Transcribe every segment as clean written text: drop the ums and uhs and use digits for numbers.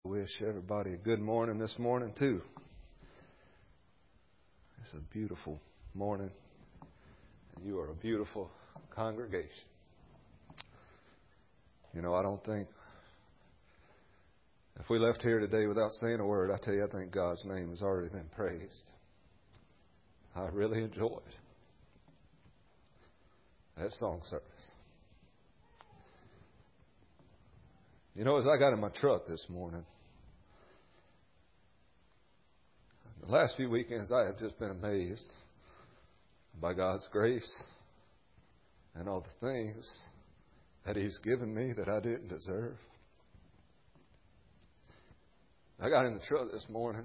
Wish everybody a good morning this morning too. It's a beautiful morning, and you are a beautiful congregation. You know, I don't think if we left here today without saying a word, I tell you, I think God's name has already been praised. I really enjoyed that song service. You know, as I got in my truck this morning, the last few weekends I have just been amazed by God's grace and all the things that He's given me that I didn't deserve. I got in the truck this morning.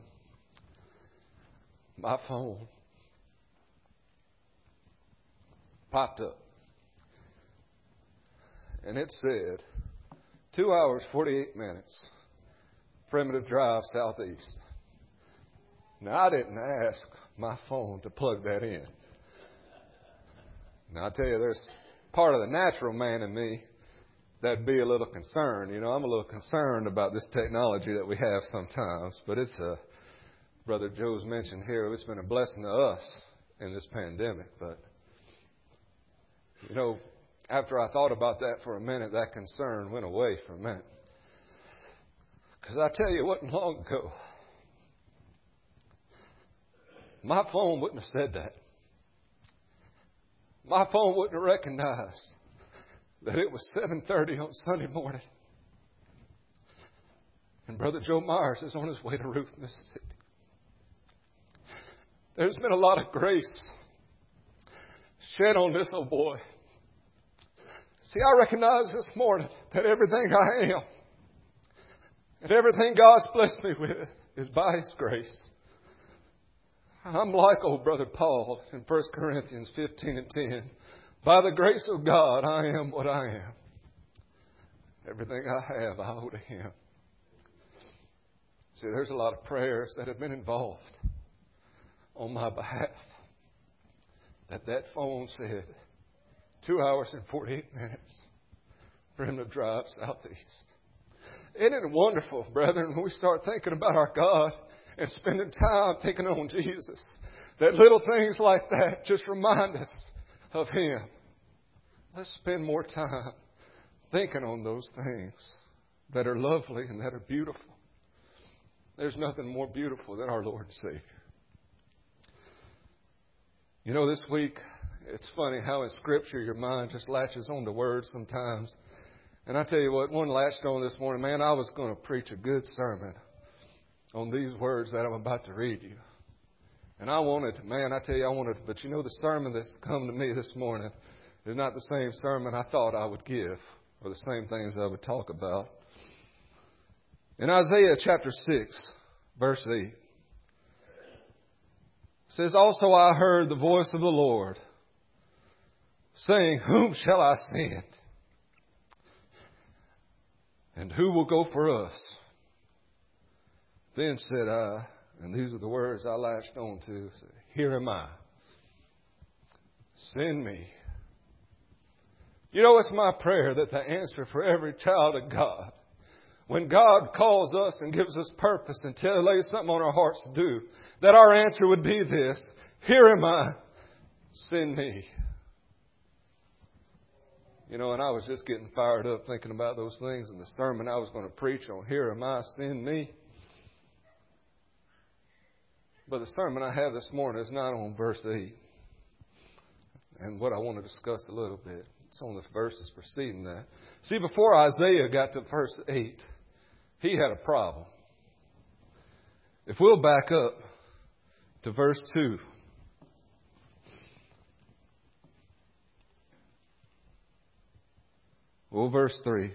My phone popped up. And it said, 2 hours, 48 minutes, Primitive Drive, Southeast. Now, I didn't ask my phone to plug that in. Now, I tell you, there's part of the natural man in me that'd be a little concerned. You know, I'm a little concerned about this technology that we have sometimes. But it's Brother Joe's mentioned here, it's been a blessing to us in this pandemic. But, you know, after I thought about that for a minute, that concern went away for a minute. Because I tell you, it wasn't long ago. My phone wouldn't have said that. My phone wouldn't have recognized that it was 7:30 on Sunday morning. And Brother Joe Myers is on his way to Ruth, Mississippi. There's been a lot of grace shed on this old boy. See, I recognize this morning that everything I am and everything God's blessed me with is by His grace. I'm like old Brother Paul in 1 Corinthians 15:10. By the grace of God, I am what I am. Everything I have, I owe to Him. See, there's a lot of prayers that have been involved on my behalf. That phone said, 2 hours and 48 minutes, Primitive Drive, Southeast. Isn't it wonderful, brethren, when we start thinking about our God and spending time thinking on Jesus, that little things like that just remind us of Him. Let's spend more time thinking on those things that are lovely and that are beautiful. There's nothing more beautiful than our Lord and Savior. You know, this week, it's funny how in Scripture your mind just latches on to words sometimes. And I tell you what, one latched on this morning, man, I was going to preach a good sermon on these words that I'm about to read you. And I wanted, but you know, the sermon that's come to me this morning is not the same sermon I thought I would give or the same things I would talk about. In Isaiah chapter 6, verse 8, it says, Also I heard the voice of the Lord saying, Whom shall I send? And who will go for us? Then said I, and these are the words I latched on to, Here am I. Send me. You know, it's my prayer that the answer for every child of God, when God calls us and gives us purpose and lays something on our hearts to do, that our answer would be this, Here am I. Send me. You know, and I was just getting fired up thinking about those things and the sermon I was going to preach on, Here am I, send me. But the sermon I have this morning is not on verse 8. And what I want to discuss a little bit, it's on the verses preceding that. See, before Isaiah got to verse 8, he had a problem. If we'll back up to verse 2. Well, verse 3.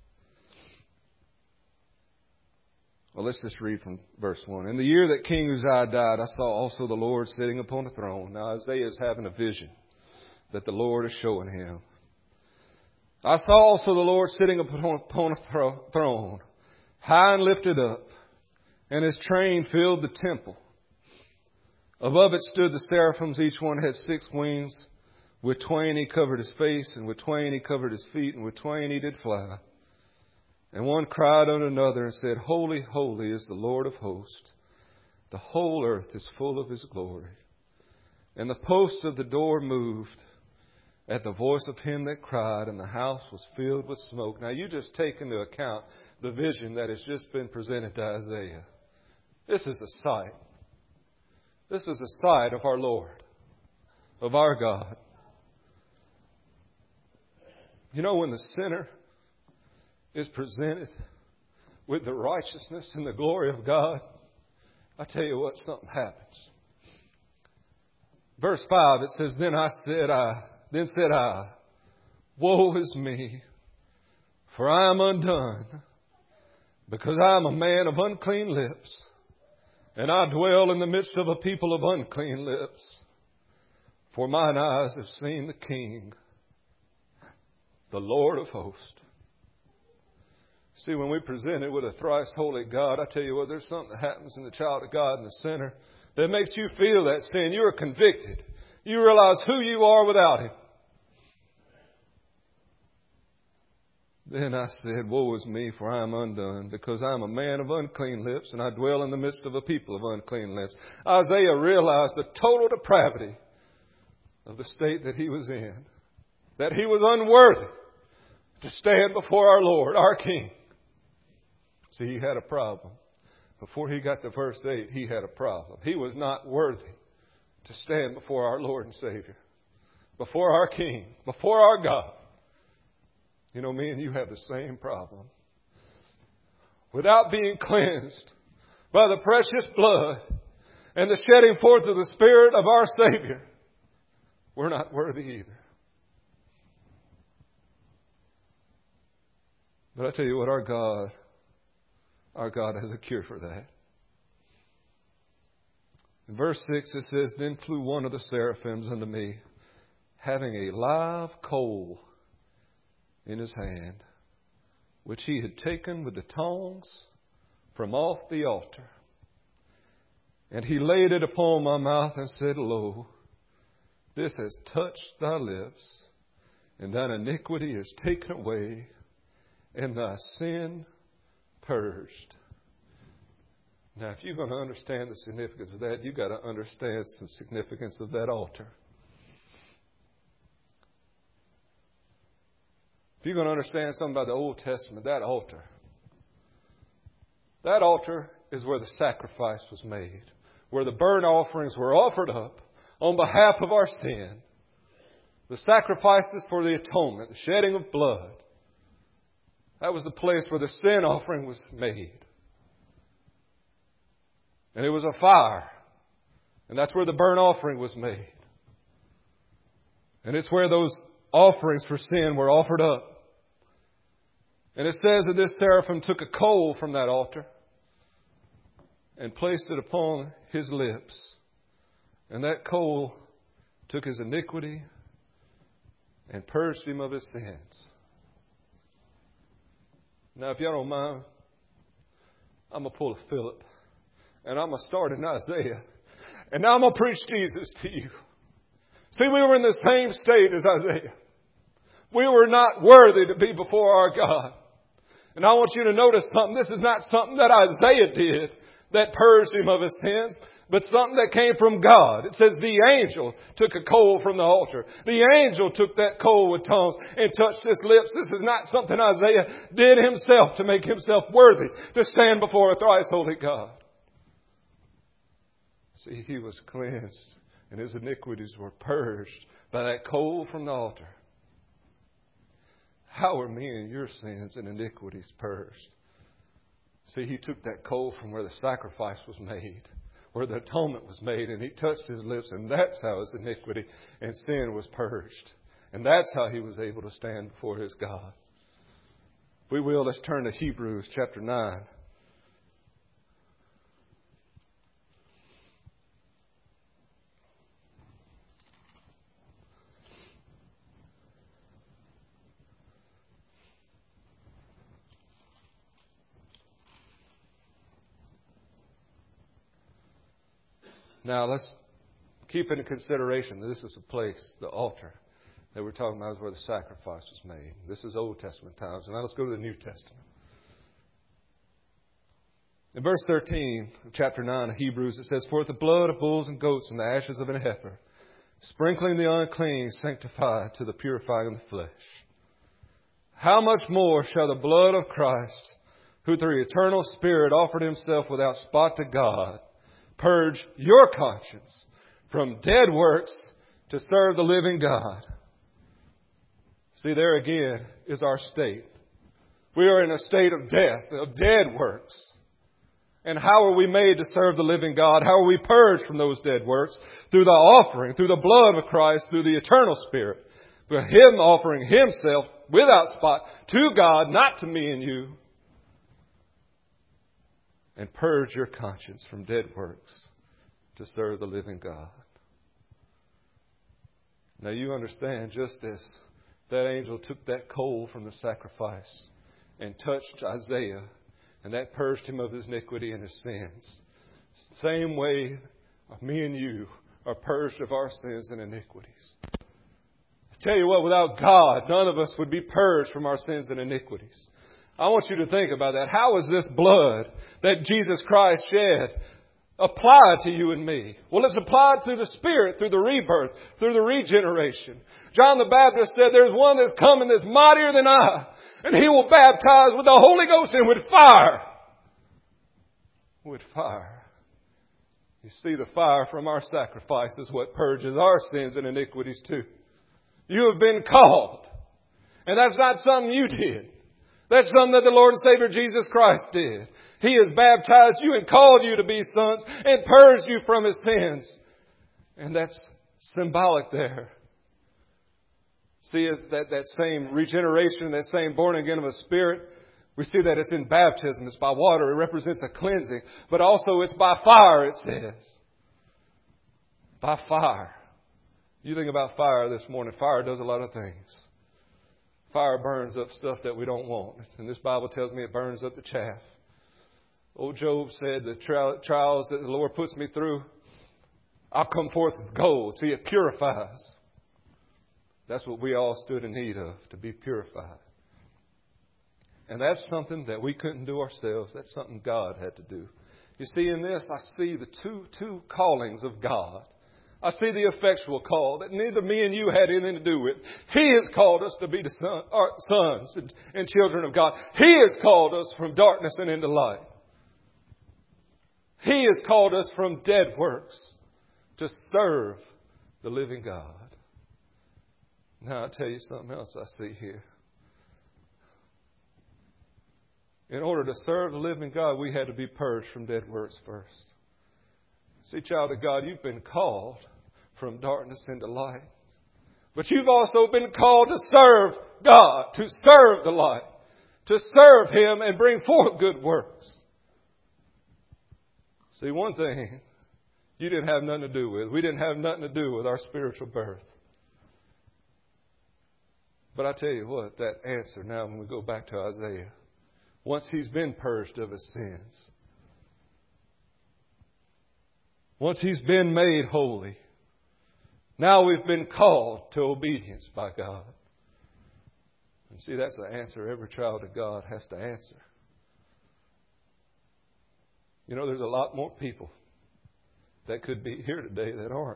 Well, let's just read from verse 1. In the year that King Uzziah died, I saw also the Lord sitting upon a throne. Now, Isaiah is having a vision that the Lord is showing him. I saw also the Lord sitting upon a throne, high and lifted up, and His train filled the temple. Above it stood the seraphims, each one had 6 wings. With twain He covered His face, and with twain He covered His feet, and with twain He did fly. And one cried unto another and said, Holy, holy is the Lord of hosts. The whole earth is full of His glory. And the post of the door moved at the voice of him that cried, and the house was filled with smoke. Now you just take into account the vision that has just been presented to Isaiah. This is a sight. This is a sight of our Lord, of our God. You know, when the sinner is presented with the righteousness and the glory of God, I tell you what, something happens. Verse 5, it says, Then said I, Woe is me, for I am undone, because I am a man of unclean lips, and I dwell in the midst of a people of unclean lips. For mine eyes have seen the King, the Lord of hosts. See, when we present it with a thrice holy God, I tell you what, there's something that happens in the child of God and the sinner that makes you feel that sin. You are convicted. You realize who you are without Him. Then I said, Woe is me, for I am undone, because I am a man of unclean lips, and I dwell in the midst of a people of unclean lips. Isaiah realized the total depravity of the state that he was in, that he was unworthy to stand before our Lord, our King. See, he had a problem. Before he got to verse 8, he had a problem. He was not worthy to stand before our Lord and Savior, before our King, before our God. You know, me and you have the same problem. Without being cleansed by the precious blood and the shedding forth of the Spirit of our Savior, we're not worthy either. But I tell you what, our God has a cure for that. In verse 6 it says, Then flew one of the seraphims unto me, having a live coal in his hand, which he had taken with the tongs from off the altar. And he laid it upon my mouth and said, Lo, this has touched thy lips, and thine iniquity is taken away, and thy sin purged. Now, if you're going to understand the significance of that, you've got to understand the significance of that altar. If you're going to understand something about the Old Testament, that altar is where the sacrifice was made, where the burnt offerings were offered up on behalf of our sin, the sacrifices for the atonement, the shedding of blood. That was the place where the sin offering was made. And it was a fire. And that's where the burnt offering was made. And it's where those offerings for sin were offered up. And it says that this seraphim took a coal from that altar and placed it upon his lips. And that coal took his iniquity and purged him of his sins. Now, if y'all don't mind, I'm going to pull a Philip. And I'm going to start in Isaiah. And now I'm going to preach Jesus to you. See, we were in the same state as Isaiah. We were not worthy to be before our God. And I want you to notice something. This is not something that Isaiah did that purged him of his sins, but something that came from God. It says the angel took a coal from the altar. The angel took that coal with tongs and touched his lips. This is not something Isaiah did himself to make himself worthy to stand before a thrice holy God. See, he was cleansed and his iniquities were purged by that coal from the altar. How are me and your sins and iniquities purged? See, he took that coal from where the sacrifice was made, where the atonement was made, and he touched his lips, and that's how his iniquity and sin was purged. And that's how he was able to stand before his God. If we will, let's turn to Hebrews chapter 9. Now, let's keep into consideration that this is a place, the altar, that we're talking about is where the sacrifice was made. This is Old Testament times. And now let's go to the New Testament. In verse 13 of chapter 9 of Hebrews, it says, "For the blood of bulls and goats and the ashes of an heifer, sprinkling the unclean, sanctify to the purifying of the flesh. How much more shall the blood of Christ, who through the eternal Spirit offered Himself without spot to God, purge your conscience from dead works to serve the living God." See, there again is our state. We are in a state of death, of dead works. And how are we made to serve the living God? How are we purged from those dead works? Through the offering, through the blood of Christ, through the eternal Spirit. By Him offering Himself without spot to God, not to me and you. And purge your conscience from dead works to serve the living God. Now you understand, just as that angel took that coal from the sacrifice and touched Isaiah, and that purged him of his iniquity and his sins. Same way me and you are purged of our sins and iniquities. I tell you what, without God, none of us would be purged from our sins and iniquities. I want you to think about that. How is this blood that Jesus Christ shed applied to you and me? Well, it's applied through the Spirit, through the rebirth, through the regeneration. John the Baptist said, "There's one that's coming that's mightier than I, and He will baptize with the Holy Ghost and with fire." With fire. You see, the fire from our sacrifice is what purges our sins and iniquities too. You have been called. And that's not something you did. That's something that the Lord and Savior Jesus Christ did. He has baptized you and called you to be sons and purged you from His sins. And that's symbolic there. See, it's that same regeneration, that same born again of a Spirit. We see that it's in baptism. It's by water. It represents a cleansing. But also it's by fire, it says. By fire. You think about fire this morning. Fire does a lot of things. Fire burns up stuff that we don't want. And this Bible tells me it burns up the chaff. Old Job said, "The trials that the Lord puts me through, I'll come forth as gold." See, it purifies. That's what we all stood in need of, to be purified. And that's something that we couldn't do ourselves. That's something God had to do. You see, in this, I see the two callings of God. I see the effectual call that neither me and you had anything to do with. He has called us to be the sons and children of God. He has called us from darkness and into light. He has called us from dead works to serve the living God. Now, I'll tell you something else I see here. In order to serve the living God, we had to be purged from dead works first. See, child of God, you've been called from darkness into light. But you've also been called to serve God, to serve the light, to serve Him and bring forth good works. See, one thing you didn't have nothing to do with. We didn't have nothing to do with our spiritual birth. But I tell you what, that answer now when we go back to Isaiah, once he's been purged of his sins, once he's been made holy, now we've been called to obedience by God. And see, that's the answer every child of God has to answer. You know, there's a lot more people that could be here today that aren't.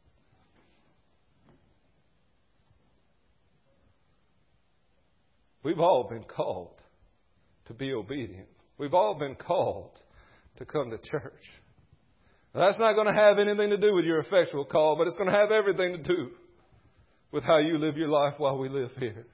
We've all been called to be obedient. We've all been called to come to church. Now, that's not going to have anything to do with your effectual call, but it's going to have everything to do with how you live your life while we live here.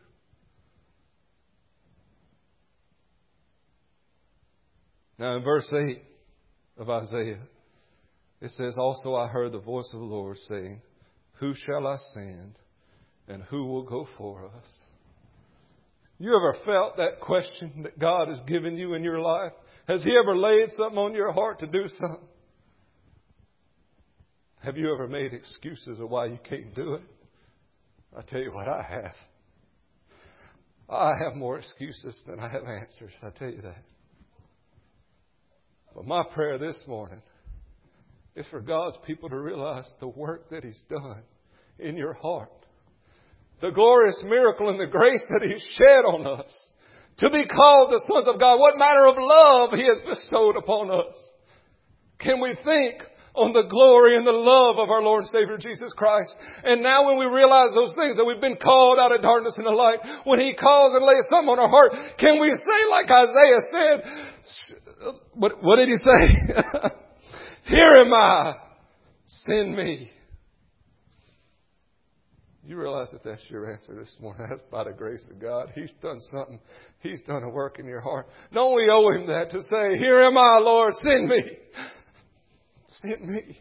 Now in verse 8 of Isaiah, it says, "Also I heard the voice of the Lord saying, Who shall I send, and who will go for us?" You ever felt that question that God has given you in your life? Has He ever laid something on your heart to do something? Have you ever made excuses of why you can't do it? I tell you what, I have. I have more excuses than I have answers. I tell you that. But my prayer this morning is for God's people to realize the work that He's done in your heart. The glorious miracle and the grace that He's shed on us to be called the sons of God? What manner of love He has bestowed upon us? Can we think on the glory and the love of our Lord and Savior Jesus Christ? And now when we realize those things, that we've been called out of darkness into light, when He calls and lays something on our heart, can we say like Isaiah said, what did he say? Here am I, send me. You realize that that's your answer this morning. That's by the grace of God. He's done something. He's done a work in your heart. Don't we owe Him that to say, here am I, Lord, send me. Send me.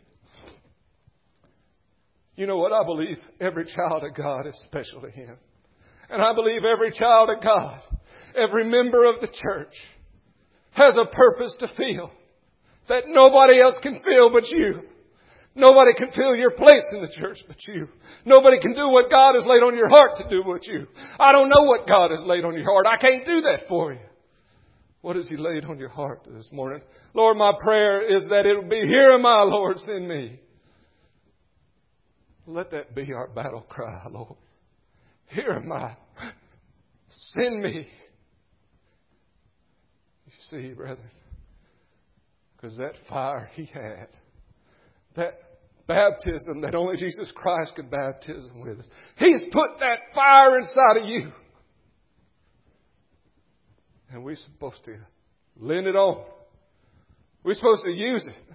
You know what? I believe every child of God is special to Him. And I believe every child of God, every member of the church, has a purpose to fill that nobody else can fill but you. Nobody can fill your place in the church but you. Nobody can do what God has laid on your heart to do but you. I don't know what God has laid on your heart. I can't do that for you. What has He laid on your heart this morning? Lord, my prayer is that it will be, here am I, Lord, send me. Let that be our battle cry, Lord. Here am I. Send me. You see, brethren, because that fire He had, that baptism that only Jesus Christ could baptism with us, He's put that fire inside of you. And we're supposed to lend it on. We're supposed to use it.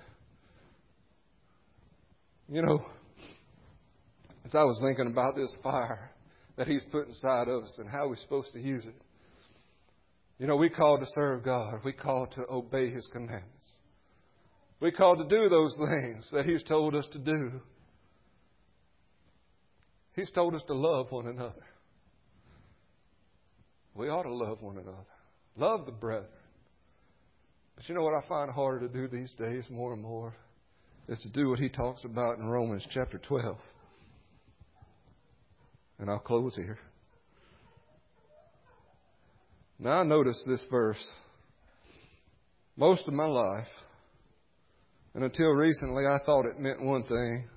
You know, as I was thinking about this fire that He's put inside of us and how we're supposed to use it. You know, we called to serve God. We called to obey His commandments. We called to do those things that He's told us to do. He's told us to love one another. We ought to love one another. Love the brethren. But you know what I find harder to do these days more and more? Is to do what He talks about in Romans chapter 12. And I'll close here. Now I notice this verse. Most of my life, and until recently, I thought it meant one thing.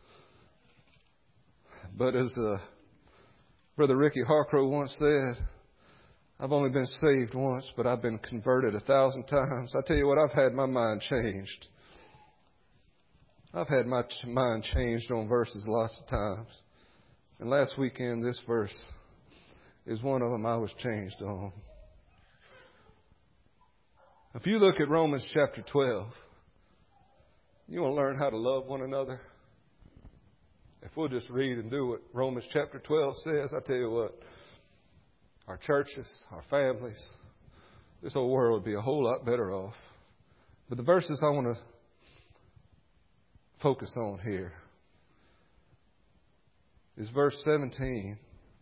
But as Brother Ricky Harcrow once said, I've only been saved once, but I've been converted 1,000 times. I tell you what, I've had my mind changed. I've had my mind changed on verses lots of times. And last weekend, this verse is one of them I was changed on. If you look at Romans chapter 12, you want to learn how to love one another? If we'll just read and do what Romans chapter 12 says, I tell you what, our churches, our families, this whole world would be a whole lot better off. But the verses I want to focus on here is verse 17.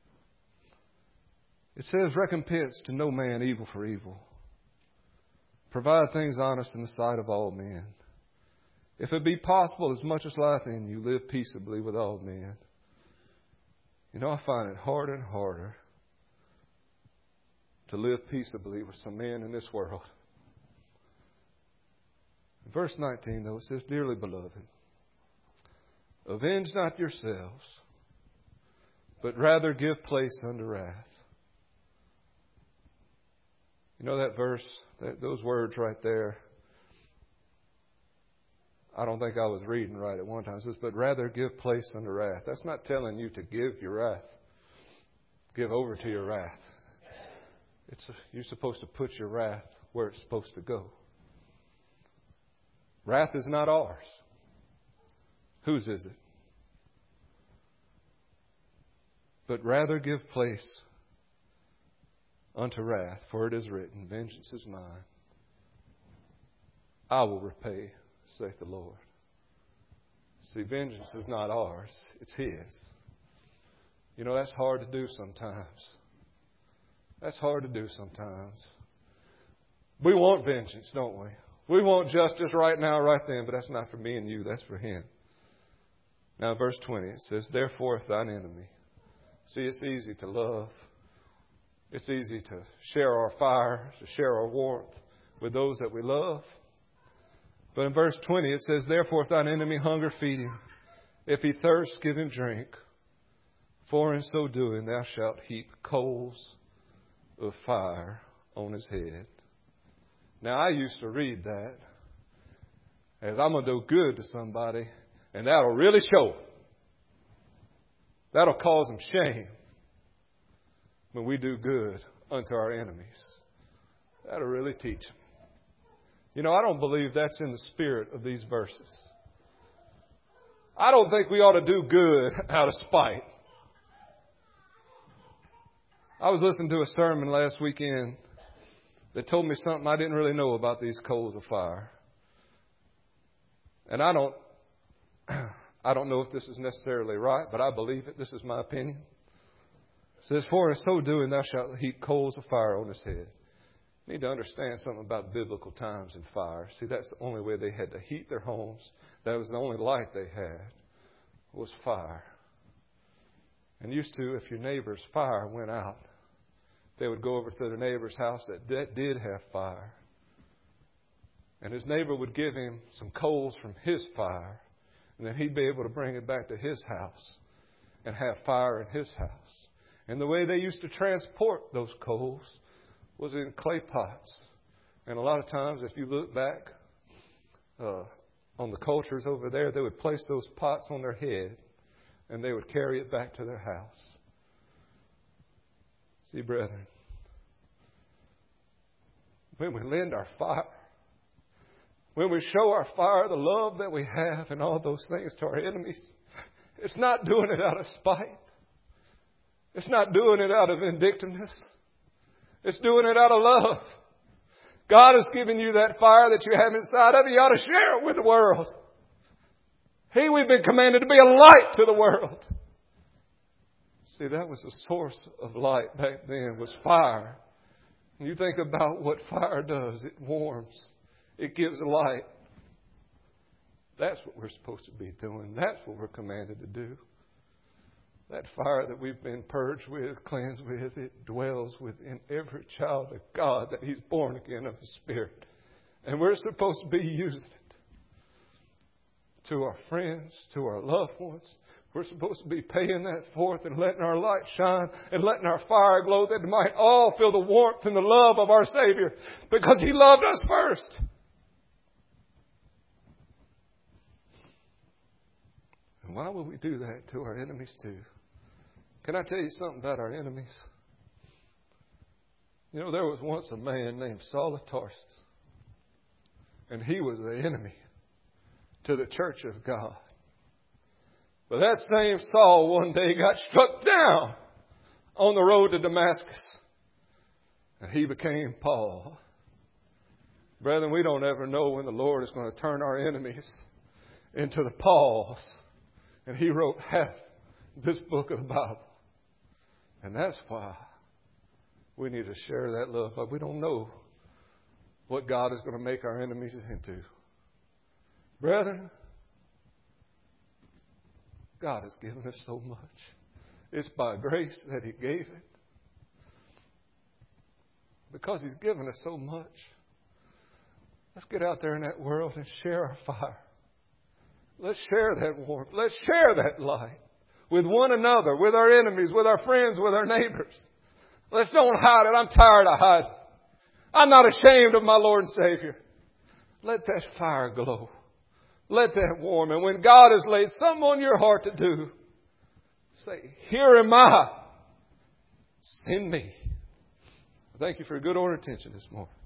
It says, recompense to no man evil for evil. Provide things honest in the sight of all men. If it be possible, as much as life in you, live peaceably with all men. You know, I find it harder and harder to live peaceably with some men in this world. In verse 19, though, it says, dearly beloved, avenge not yourselves, but rather give place unto wrath. You know that verse, those words right there, I don't think I was reading right at one time. It says, but rather give place unto wrath. That's not telling you to give your wrath. Give over to your wrath. You're supposed to put your wrath where it's supposed to go. Wrath is not ours. Whose is it? But rather give place unto wrath, for it is written, vengeance is mine. I will repay, saith the Lord. See, vengeance is not ours, it's His. You know, that's hard to do sometimes. That's hard to do sometimes. We want vengeance, don't we? We want justice right now, right then, but that's not for me and you, that's for Him. Now, verse 20, it says, therefore, if thine enemy. See, it's easy to love. It's easy to share our fire, to share our warmth with those that we love. But in verse 20 it says, therefore if thine enemy hunger, feed him. If he thirst, give him drink. For in so doing thou shalt heap coals of fire on his head. Now, I used to read that as I'm going to do good to somebody, and that'll really show. That'll cause them shame when we do good unto our enemies. That'll really teach them. You know, I don't believe that's in the spirit of these verses. I don't think we ought to do good out of spite. I was listening to a sermon last weekend that told me something I didn't really know about these coals of fire. And I don't know if this is necessarily right, but I believe it. This is my opinion. It says, for in so doing thou shalt heap coals of fire on his head. You need to understand something about biblical times and fire. See, that's the only way they had to heat their homes. That was the only light they had, was fire. And used to, if your neighbor's fire went out, they would go over to the neighbor's house that did have fire. And his neighbor would give him some coals from his fire. And then he'd be able to bring it back to his house and have fire in his house. And the way they used to transport those coals was in clay pots. And a lot of times, if you look back on the cultures over there, they would place those pots on their head and they would carry it back to their house. See, brethren, when we lend our fire, when we show our fire the love that we have and all those things to our enemies, it's not doing it out of spite. It's not doing it out of vindictiveness. It's doing it out of love. God has given you that fire that you have inside of you. You ought to share it with the world. We've been commanded to be a light to the world. See, that was the source of light back then, was fire. When you think about what fire does, it warms. It gives light. That's what we're supposed to be doing. That's what we're commanded to do. That fire that we've been purged with, cleansed with, it dwells within every child of God that He's born again of the Spirit. And we're supposed to be using it to our friends, to our loved ones. We're supposed to be paying that forth and letting our light shine and letting our fire glow that might all feel the warmth and the love of our Savior because He loved us first. And why would we do that to our enemies too? Can I tell you something about our enemies? You know, there was once a man named Saul of Tarsus, and he was the enemy to the church of God. But that same Saul one day got struck down on the road to Damascus, and he became Paul. Brethren, we don't ever know when the Lord is going to turn our enemies into the Pauls. And He wrote half this book of the Bible. And that's why we need to share that love. We don't know what God is going to make our enemies into. Brethren, God has given us so much. It's by grace that He gave it. Because He's given us so much, let's get out there in that world and share our fire. Let's share that warmth. Let's share that light with one another, with our enemies, with our friends, with our neighbors. Let's don't hide it. I'm tired of hiding. I'm not ashamed of my Lord and Savior. Let that fire glow. Let that warm. And when God has laid something on your heart to do, say, here am I. Send me. Thank you for your good order of attention this morning.